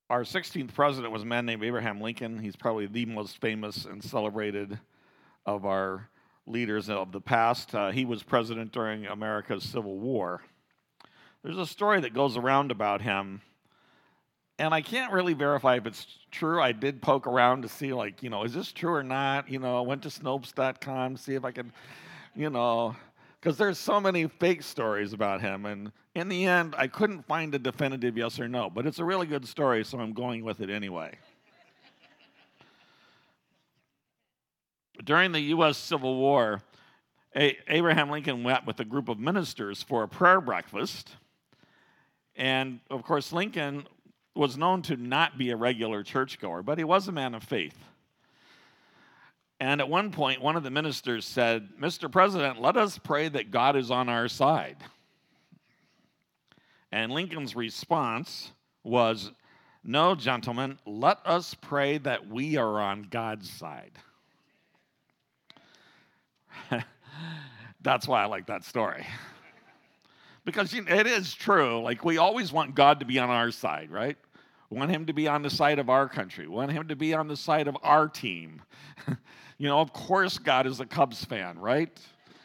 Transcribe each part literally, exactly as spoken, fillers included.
Our sixteenth president was a man named Abraham Lincoln. He's probably the most famous and celebrated of our leaders of the past. Uh, he was president during America's Civil War. There's a story that goes around about him, and I can't really verify if it's true. I did poke around to see, like, you know, is this true or not? You know, I went to Snopes dot com to see if I could, you know, because there's so many fake stories about him. And in the end, I couldn't find a definitive yes or no. But it's a really good story, so I'm going with it anyway. During the U S Civil War, a- Abraham Lincoln went with a group of ministers for a prayer breakfast. And, of course, Lincoln was known to not be a regular churchgoer, but he was a man of faith. And at one point, one of the ministers said, "Mister President, let us pray that God is on our side." And Lincoln's response was, "No, gentlemen, let us pray that we are on God's side." That's why I like that story. Because you know, it is true. Like, we always want God to be on our side, right? We want him to be on the side of our country. We want him to be on the side of our team. You know, of course God is a Cubs fan, right?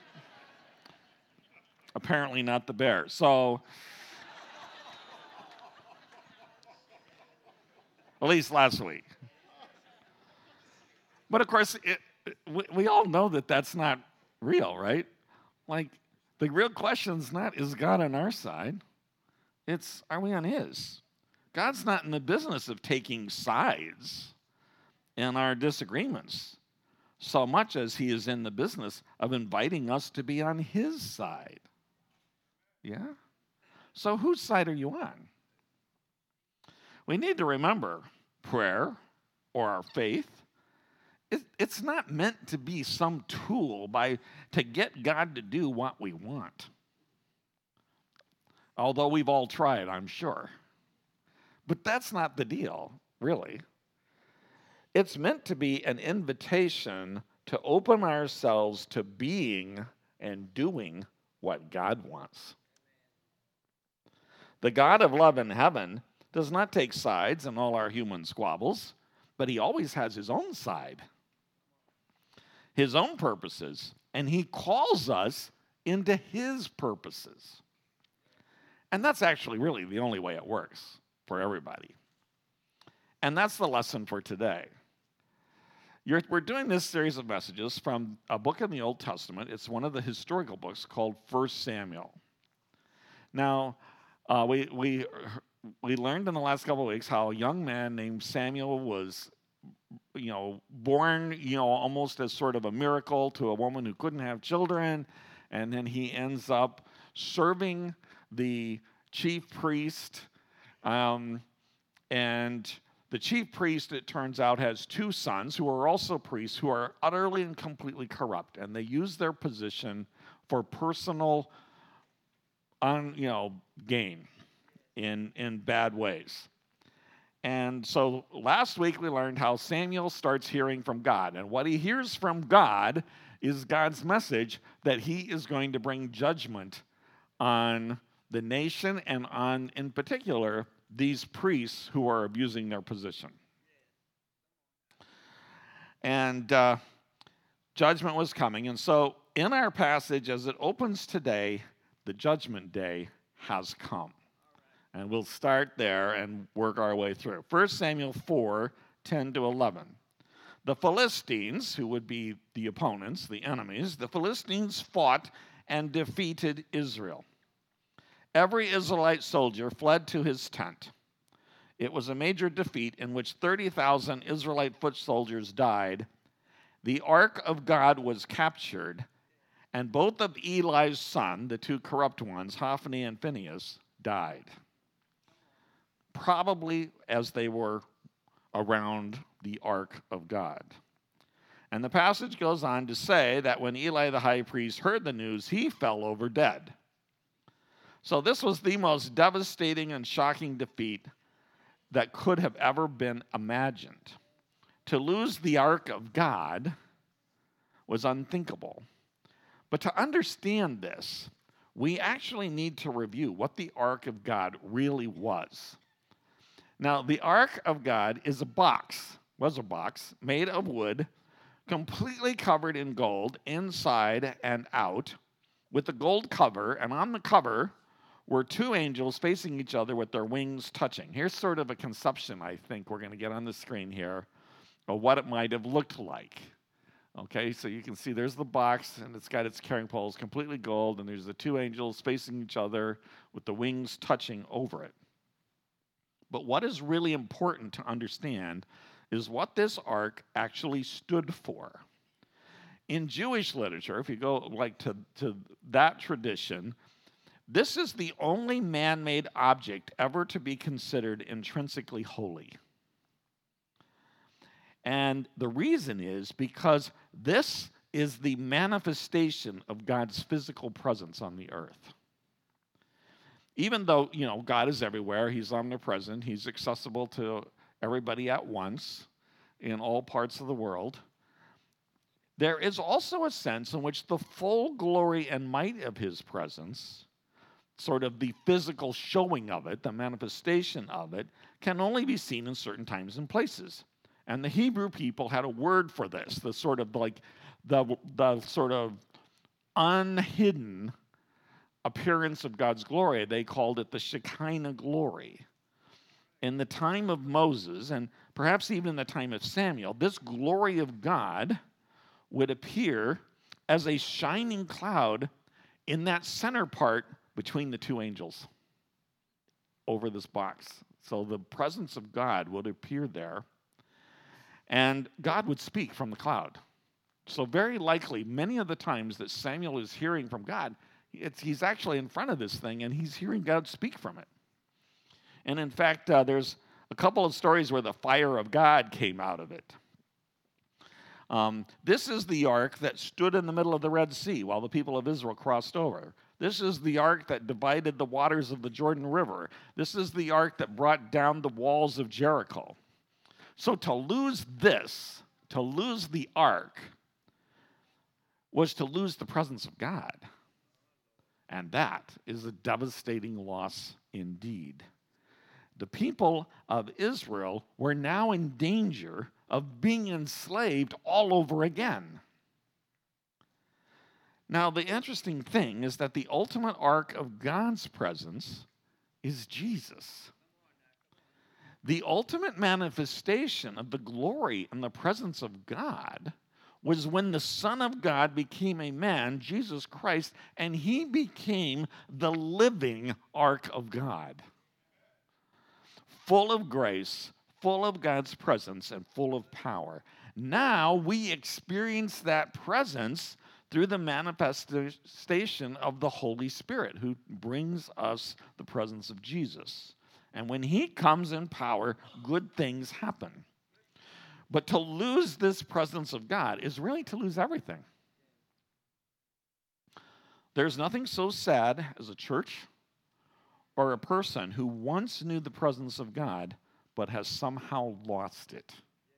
Apparently not the Bears. So, at least last week. But of course, it, we, we all know that that's not real, right? Like, the real question is not, is God on our side? It's, are we on his? God's not in the business of taking sides in our disagreements so much as he is in the business of inviting us to be on his side. Yeah? So whose side are you on? We need to remember prayer or our faith, it, it's not meant to be some tool by to get God to do what we want. Although we've all tried, I'm sure. But that's not the deal, really. It's meant to be an invitation to open ourselves to being and doing what God wants. The God of love in heaven does not take sides in all our human squabbles, but he always has his own side, his own purposes, and he calls us into his purposes. And that's actually really the only way it works for everybody. And that's the lesson for today. You're, we're doing this series of messages from a book in the Old Testament. It's one of the historical books called First Samuel. Now, uh, we, we, we learned in the last couple of weeks how a young man named Samuel was, you know, born, you know, almost as sort of a miracle to a woman who couldn't have children. And then he ends up serving the chief priest. Um, and the chief priest, it turns out, has two sons who are also priests who are utterly and completely corrupt. And they use their position for personal un, you know, gain in, in bad ways. And so last week we learned how Samuel starts hearing from God. And what he hears from God is God's message that he is going to bring judgment on the nation and on, in particular, these priests who are abusing their position. And uh, judgment was coming. And so in our passage, as it opens today, the judgment day has come. And we'll start there and work our way through. First Samuel four, ten to eleven. The Philistines, who would be the opponents, the enemies, the Philistines fought and defeated Israel. Every Israelite soldier fled to his tent. It was a major defeat in which thirty thousand Israelite foot soldiers died. The ark of God was captured, and both of Eli's sons, the two corrupt ones, Hophni and Phinehas, died. Probably as they were around the ark of God. And the passage goes on to say that when Eli the high priest heard the news, he fell over dead. So this was the most devastating and shocking defeat that could have ever been imagined. To lose the ark of God was unthinkable. But to understand this, we actually need to review what the ark of God really was. Now, the Ark of God is a box, was a box, made of wood, completely covered in gold, inside and out, with a gold cover, and on the cover were two angels facing each other with their wings touching. Here's sort of a conception, I think, we're going to get on the screen here, of what it might have looked like. Okay, so you can see there's the box, and it's got its carrying poles, completely gold, and there's the two angels facing each other with the wings touching over it. But what is really important to understand is what this ark actually stood for. In Jewish literature, if you go like to, to that tradition, this is the only man-made object ever to be considered intrinsically holy. And the reason is because this is the manifestation of God's physical presence on the earth. Even though, you know, God is everywhere, he's omnipresent, he's accessible to everybody at once in all parts of the world, there is also a sense in which the full glory and might of his presence, sort of the physical showing of it, the manifestation of it, can only be seen in certain times and places. And the Hebrew people had a word for this, the sort of like, the, the sort of unhidden appearance of God's glory. They called it the Shekinah glory. In the time of Moses, and perhaps even in the time of Samuel, this glory of God would appear as a shining cloud in that center part between the two angels over this box. So the presence of God would appear there, and God would speak from the cloud. So very likely, many of the times that Samuel is hearing from God, It's, he's actually in front of this thing, and he's hearing God speak from it. And in fact, uh, there's a couple of stories where the fire of God came out of it. Um, this is the ark that stood in the middle of the Red Sea while the people of Israel crossed over. This is the ark that divided the waters of the Jordan River. This is the ark that brought down the walls of Jericho. So to lose this, to lose the ark, was to lose the presence of God. And that is a devastating loss indeed. The people of Israel were now in danger of being enslaved all over again. Now, the interesting thing is that the ultimate ark of God's presence is Jesus. The ultimate manifestation of the glory and the presence of God was when the Son of God became a man, Jesus Christ, and he became the living ark of God. Full of grace, full of God's presence, and full of power. Now we experience that presence through the manifestation of the Holy Spirit, who brings us the presence of Jesus. And when he comes in power, good things happen. But to lose this presence of God is really to lose everything. There's nothing so sad as a church or a person who once knew the presence of God but has somehow lost it.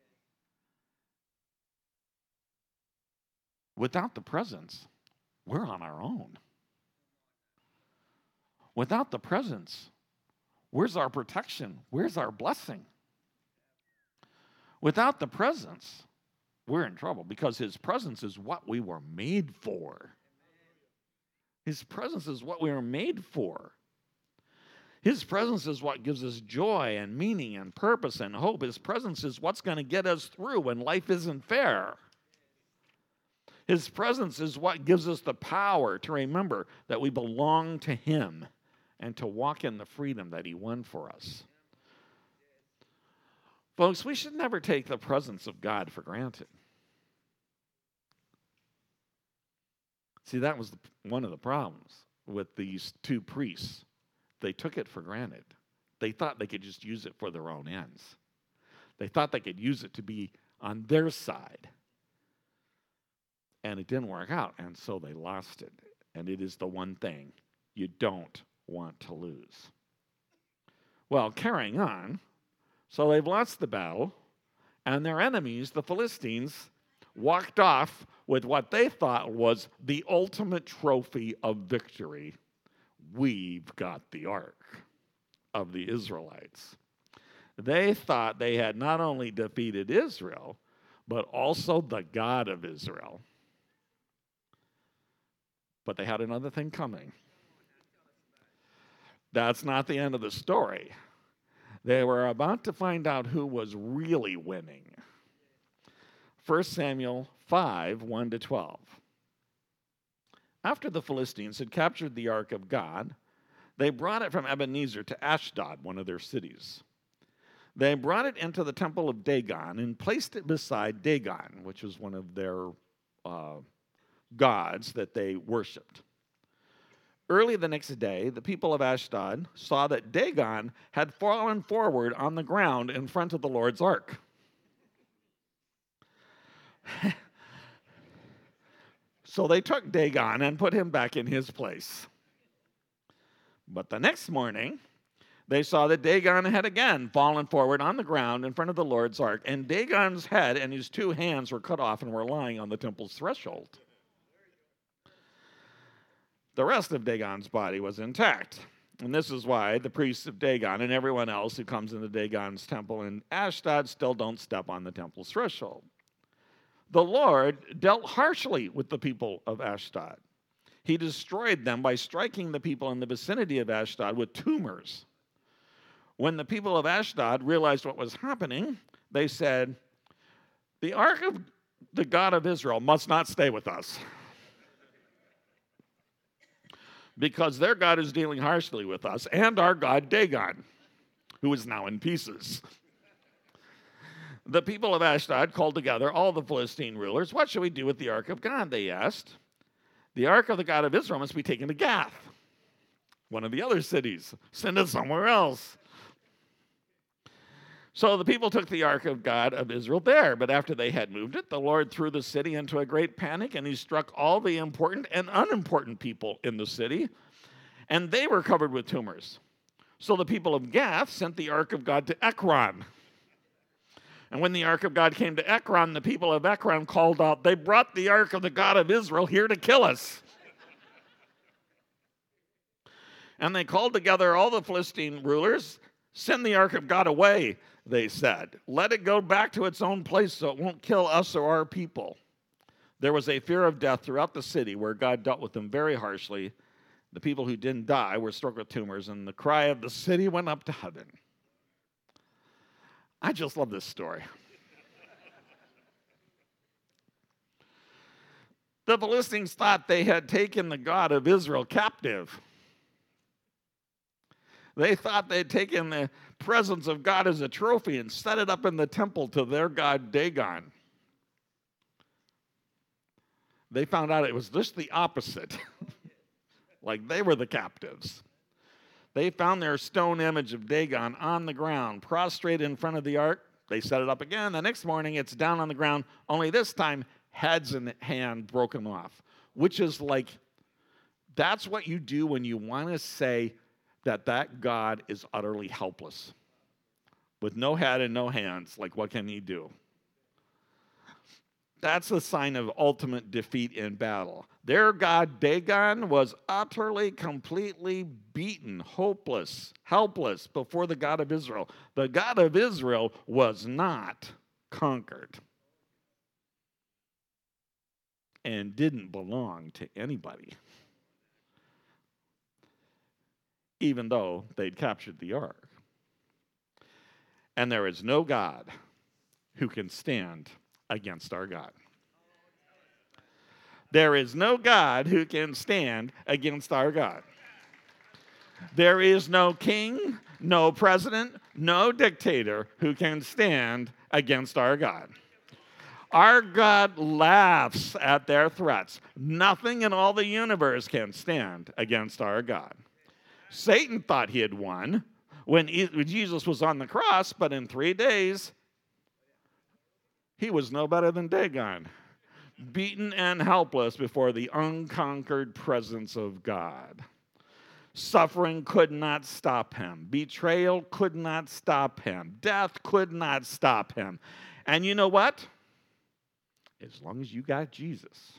Without the presence, we're on our own. Without the presence, where's our protection? Where's our blessing? Without the presence, we're in trouble because his presence is what we were made for. His presence is what we were made for. His presence is what gives us joy and meaning and purpose and hope. His presence is what's going to get us through when life isn't fair. His presence is what gives us the power to remember that we belong to him and to walk in the freedom that he won for us. Folks, we should never take the presence of God for granted. See, that was the, one of the problems with these two priests. They took it for granted. They thought they could just use it for their own ends. They thought they could use it to be on their side. And it didn't work out, and so they lost it. And it is the one thing you don't want to lose. Well, carrying on, so they've lost the battle, and their enemies, the Philistines, walked off with what they thought was the ultimate trophy of victory. We've got the ark of the Israelites. They thought they had not only defeated Israel, but also the God of Israel. But they had another thing coming. That's not the end of the story. They were about to find out who was really winning. First Samuel five, one to twelve. After the Philistines had captured the ark of God, they brought it from Ebenezer to Ashdod, one of their cities. They brought it into the temple of Dagon and placed it beside Dagon, which was one of their uh, gods that they worshipped. Early the next day, the people of Ashdod saw that Dagon had fallen forward on the ground in front of the Lord's ark. So they took Dagon and put him back in his place. But the next morning, they saw that Dagon had again fallen forward on the ground in front of the Lord's ark, and Dagon's head and his two hands were cut off and were lying on the temple's threshold. The rest of Dagon's body was intact. And this is why the priests of Dagon and everyone else who comes into Dagon's temple in Ashdod still don't step on the temple's threshold. The Lord dealt harshly with the people of Ashdod. He destroyed them by striking the people in the vicinity of Ashdod with tumors. When the people of Ashdod realized what was happening, they said, "The ark of the God of Israel must not stay with us, because their God is dealing harshly with us and our God Dagon, who is now in pieces." The people of Ashdod called together all the Philistine rulers. "What shall we do with the ark of God?" they asked. "The ark of the God of Israel must be taken to Gath, one of the other cities. Send it somewhere else." So the people took the ark of God of Israel there, but after they had moved it, the Lord threw the city into a great panic, and he struck all the important and unimportant people in the city, and they were covered with tumors. So the people of Gath sent the ark of God to Ekron. And when the ark of God came to Ekron, the people of Ekron called out, "They brought the ark of the God of Israel here to kill us." And they called together all the Philistine rulers. "Send the ark of God away," they said. "Let it go back to its own place so it won't kill us or our people." There was a fear of death throughout the city where God dealt with them very harshly. The people who didn't die were struck with tumors, and the cry of the city went up to heaven. I just love this story. The Philistines thought they had taken the God of Israel captive. They thought they'd taken the presence of God as a trophy and set it up in the temple to their god Dagon. They found out it was just the opposite. Like they were the captives. They found their stone image of Dagon on the ground, prostrate in front of the ark. They set it up again. The next morning, it's down on the ground, only this time, heads and hand broken off, which is like, that's what you do when you want to say that that God is utterly helpless. With no head and no hands, like what can he do? That's a sign of ultimate defeat in battle. Their god Dagon was utterly, completely beaten, hopeless, helpless before the God of Israel. The God of Israel was not conquered and didn't belong to anybody, even though they'd captured the ark. And there is no God who can stand against our God. There is no God who can stand against our God. There is no king, no president, no dictator who can stand against our God. Our God laughs at their threats. Nothing in all the universe can stand against our God. Satan thought he had won when Jesus was on the cross, but in three days, he was no better than Dagon, beaten and helpless before the unconquered presence of God. Suffering could not stop him. Betrayal could not stop him. Death could not stop him. And you know what? As long as you got Jesus,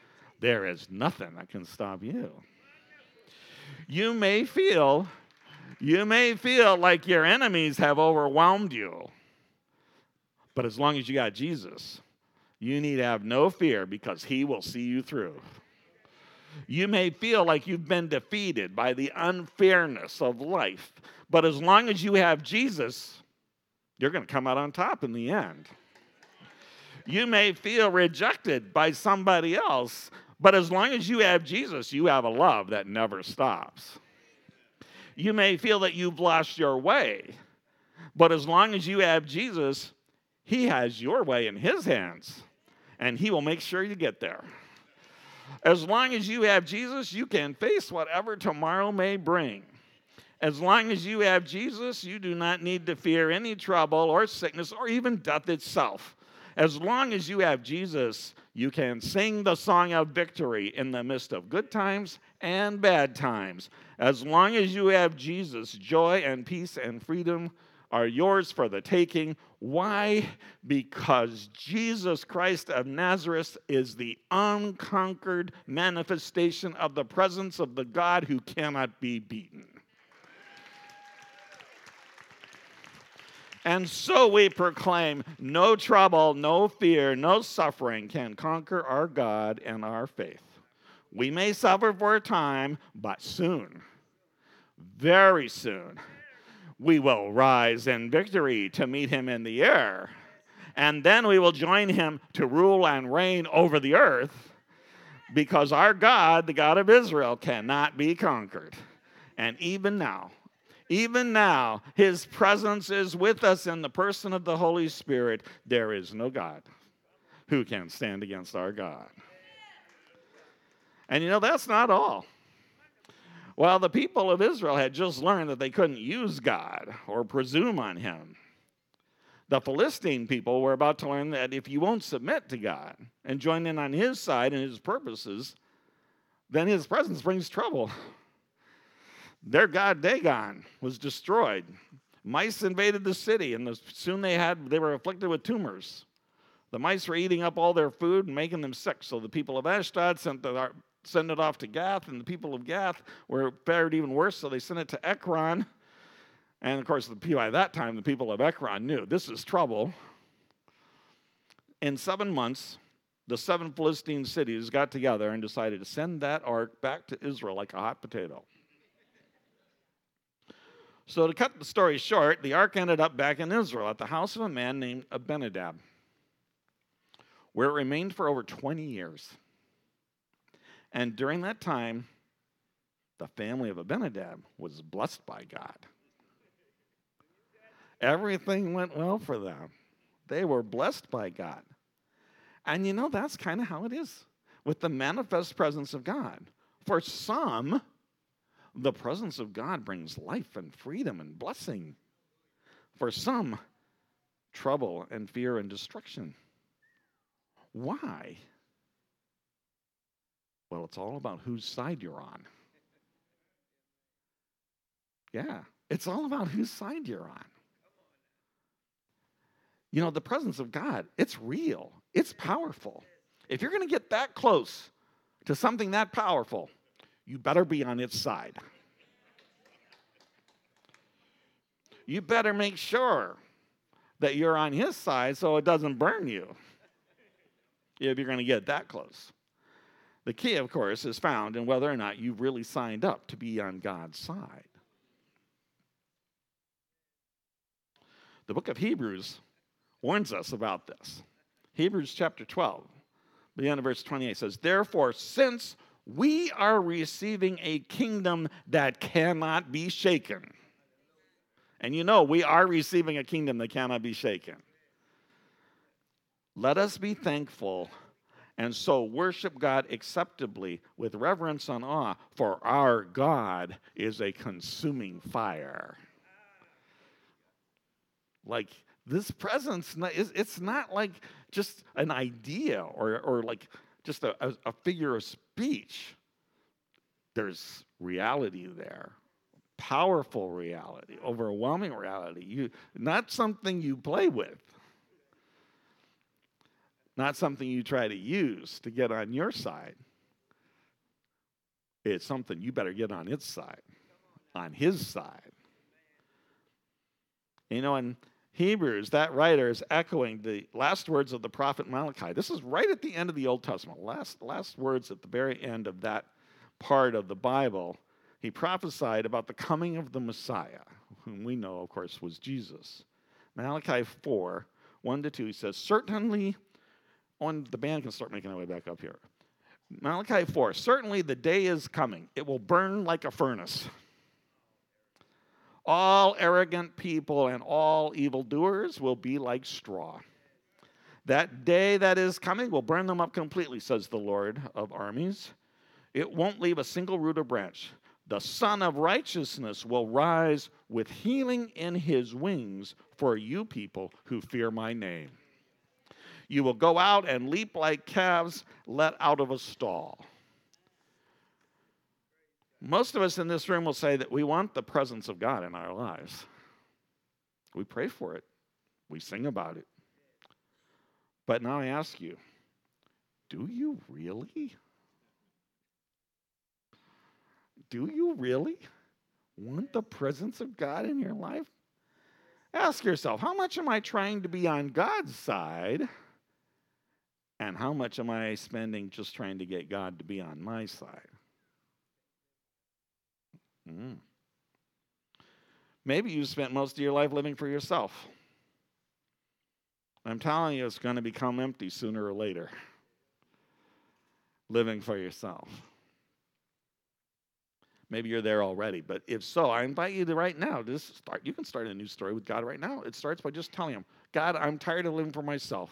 there is nothing that can stop you. You may feel You may feel like your enemies have overwhelmed you, but as long as you got Jesus, you need to have no fear because he will see you through. You may feel like you've been defeated by the unfairness of life, but as long as you have Jesus, you're going to come out on top in the end. You may feel rejected by somebody else, but as long as you have Jesus, you have a love that never stops. You may feel that you've lost your way, but as long as you have Jesus, he has your way in his hands, and he will make sure you get there. As long as you have Jesus, you can face whatever tomorrow may bring. As long as you have Jesus, you do not need to fear any trouble or sickness or even death itself. As long as you have Jesus, you can sing the song of victory in the midst of good times and bad times. As long as you have Jesus, joy and peace and freedom are yours for the taking. Why? Because Jesus Christ of Nazareth is the unconquered manifestation of the presence of the God who cannot be beaten. And so we proclaim, no trouble, no fear, no suffering can conquer our God and our faith. We may suffer for a time, but soon, very soon, we will rise in victory to meet him in the air. And then we will join him to rule and reign over the earth, because our God, the God of Israel, cannot be conquered. And even now, Even now, his presence is with us in the person of the Holy Spirit. There is no God who can stand against our God. And you know, that's not all. Well, the people of Israel had just learned that they couldn't use God or presume on him. The Philistine people were about to learn that if you won't submit to God and join in on his side and his purposes, then his presence brings trouble. Their god Dagon was destroyed. Mice invaded the city, and the, soon they had they were afflicted with tumors. The mice were eating up all their food and making them sick. So the people of Ashdod sent, the, sent it off to Gath, and the people of Gath were fared even worse, so they sent it to Ekron. And of course, the, by that time, the people of Ekron knew this is trouble. In seven months, the seven Philistine cities got together and decided to send that ark back to Israel like a hot potato. So to cut the story short, the ark ended up back in Israel at the house of a man named Abinadab, where it remained for over twenty years. And during that time, the family of Abinadab was blessed by God. Everything went well for them. They were blessed by God. And you know, that's kind of how it is with the manifest presence of God. For some, the presence of God brings life and freedom and blessing. For some, trouble and fear and destruction. Why? Well, it's all about whose side you're on. Yeah, it's all about whose side you're on. You know, the presence of God, it's real. It's powerful. If you're going to get that close to something that powerful, you better be on its side. You better make sure that you're on his side so it doesn't burn you if you're going to get that close. The key, of course, is found in whether or not you've really signed up to be on God's side. The book of Hebrews warns us about this. Hebrews chapter twelve, the end of verse twenty-eight says, "Therefore, since we are receiving a kingdom that cannot be shaken." And you know, we are receiving a kingdom that cannot be shaken. "Let us be thankful and so worship God acceptably with reverence and awe, for our God is a consuming fire." Like, this presence, it's not like just an idea or, or like just a, a, a figure of speech. There's reality there. Powerful reality, overwhelming reality. You, not something you play with. Not something you try to use to get on your side. It's something you better get on its side, on his side. You know, in Hebrews, that writer is echoing the last words of the prophet Malachi. This is right at the end of the Old Testament, last, last words at the very end of that part of the Bible. He prophesied about the coming of the Messiah, whom we know, of course, was Jesus. Malachi four, one to two, he says, certainly, on the band can start making their way back up here. Malachi four, certainly the day is coming. It will burn like a furnace. All arrogant people and all evildoers will be like straw. That day that is coming will burn them up completely, says the Lord of armies. It won't leave a single root or branch. The Son of Righteousness will rise with healing in his wings for you people who fear my name. You will go out and leap like calves let out of a stall. Most of us in this room will say that we want the presence of God in our lives. We pray for it. We sing about it. But now I ask you, do you really? Do you really want the presence of God in your life? Ask yourself, how much am I trying to be on God's side? And how much am I spending just trying to get God to be on my side? Mm. Maybe you spent most of your life living for yourself. I'm telling you, it's going to become empty sooner or later. Living for yourself. Maybe you're there already, but if so, I invite you to right now, just start. You can start a new story with God right now. It starts by just telling him, God, I'm tired of living for myself.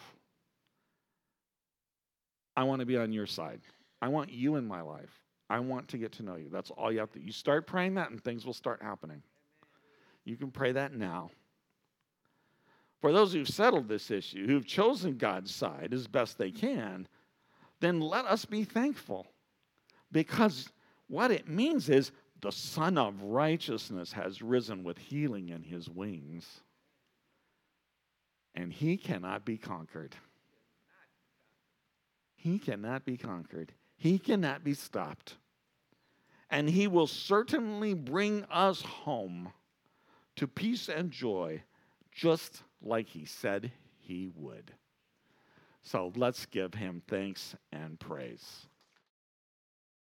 I want to be on your side. I want you in my life. I want to get to know you. That's all you have to do. You start praying that and things will start happening. You can pray that now. For those who've settled this issue, who've chosen God's side as best they can, then let us be thankful. Because what it means is the Son of Righteousness has risen with healing in his wings. And he cannot be conquered. He cannot be conquered. He cannot be stopped. And he will certainly bring us home to peace and joy, just like he said he would. So let's give him thanks and praise.